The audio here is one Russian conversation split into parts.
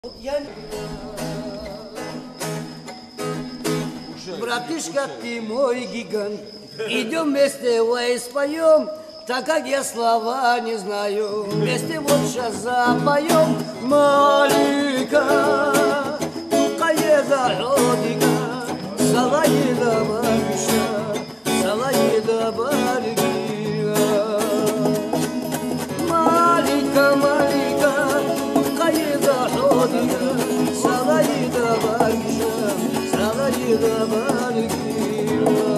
Братишка, ты мой гигант, идем вместе, ой, споем, так как я слова не знаю, вместе вот сейчас запоем. Малика, тукаеда родика, салаеда бариша, салаеда баригия. Малика, малика, тукаеда родика, салаеда бариша, салаеда баригия.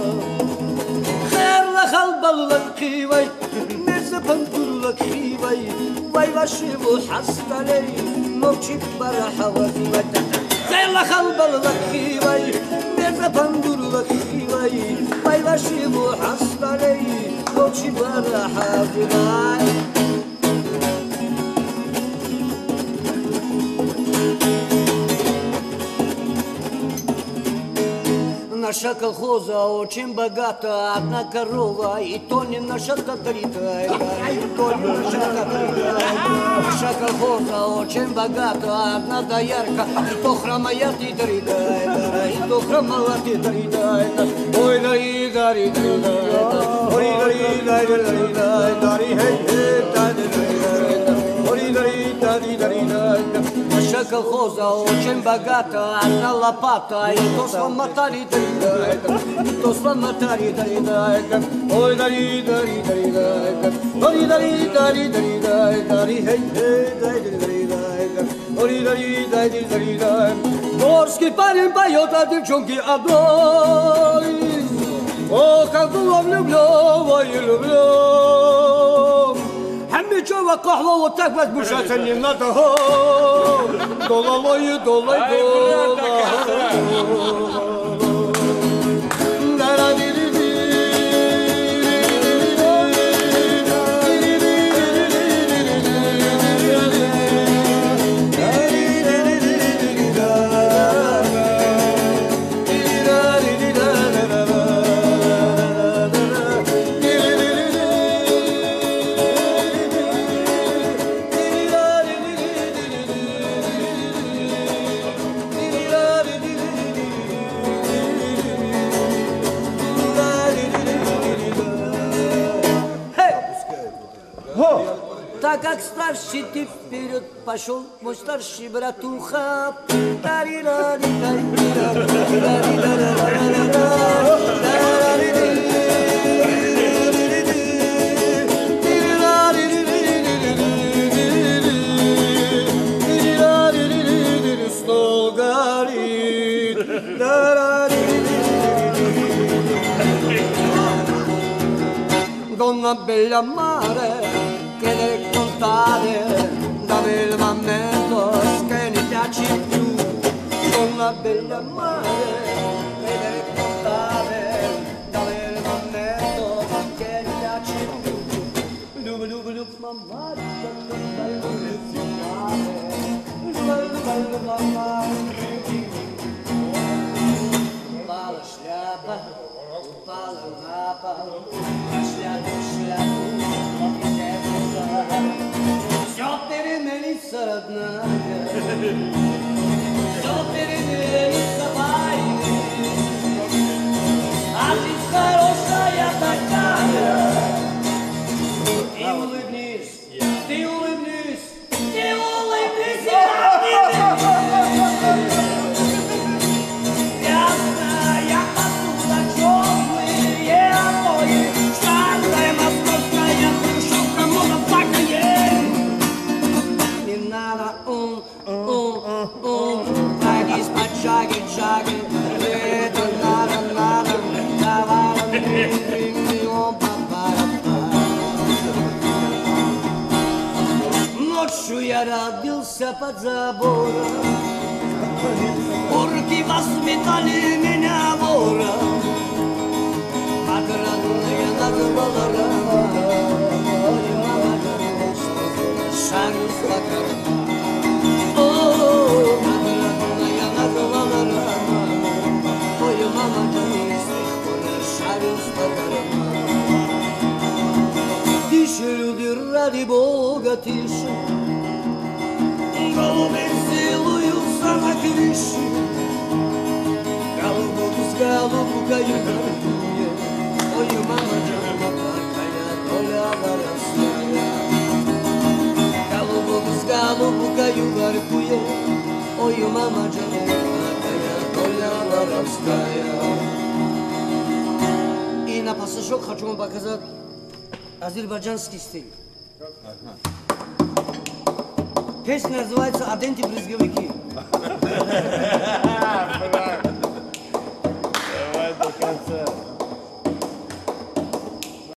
خلبلك خيوي مرزبن كلك خيوي وي وشيبو حستلي موشي برحة وزيوي خيلا خلبلك خيوي مرزبن كلك خيوي وي وشيبو حستلي موشي برحة وزيوي Наша колхоза очень богата, одна корова, и то не наша катрита, и то не наша катрита. Наша колхоза очень богата, одна доярка, и то хромая титрита, и то хромала титрита. Ой, дари, дари, дари, ой, дари, дари, дари, дари, ой, дари, дари, дари, наша колхоза очень богата, одна лопата, и то сломатали. То сломатали, ой, дари, дари, дари, ой, дари, дари, дари, дари, ой, дари, дари, дари, Горский парень поет, а девчонки одной. О, как было влюблен, люблю. Хамичева кахва вот так возмущаться не надо. Долой, долой, долой. Так как старший ты вперед пошел, мой старший братуха. Стол горит. Donna bella mare, che deve contare, dammi il momento che mi piaci più. Donna bella mare, che deve contare, dammi il momento che mi piaci più. Lup, lup, lup, mamma, упала шляпа, упала на пол, шляпу, шляпу. Все переменится, родная, все переменится, майя, а жизнь хорошая такая. Ты улыбнись, ты улыбнись, ты улыбнись, ясная посуда, черные обои, старая московская хрущевка, модофакая. Не надо, пройдись по джаге, джаге, это надо, давай, миллион, ночью я родился под забором, орки воспитали меня вором, отрадная назвала рама, ой, мама, шарю с покорма. О, отрадная назвала рама, ой, мама, шарю с покорма. Тише, люди, ради Бога, тише. Голубицы югартует. Ой, мама Джанна такая, Толя воровская. Голубок с голубкою воркует. Ой, мама Джанна такая, Толя воровская. И на пассажок хочу вам показать азербайджанский стиль. Песня называется «Аденти брызговики».